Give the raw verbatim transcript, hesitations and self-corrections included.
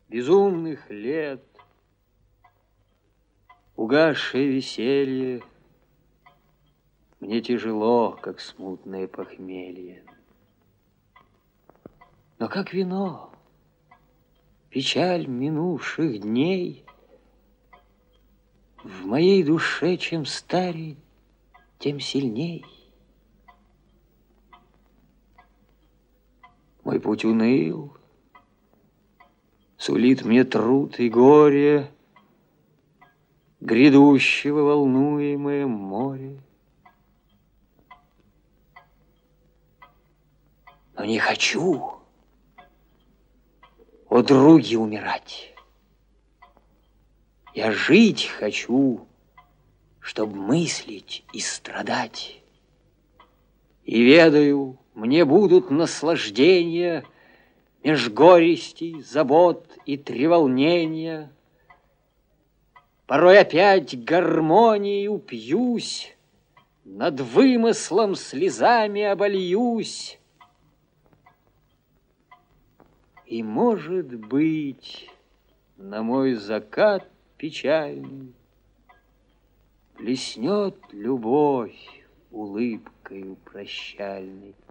безумных лет, угасшее веселье, мне тяжело, как смутное похмелье. Но как вино, печаль минувших дней в моей душе, чем старей, тем сильней. Мой путь уныл, сулит мне труд и горе, грядущего волнуемое море. Но не хочу, о други, умирать. Я жить хочу, чтоб мыслить и страдать. И ведаю, мне будут наслаждения меж горестей, забот и треволнения. Порой опять гармонией упьюсь, над вымыслом слезами обольюсь. И, может быть, на мой закат печальный блеснет любовь улыбкою прощальной.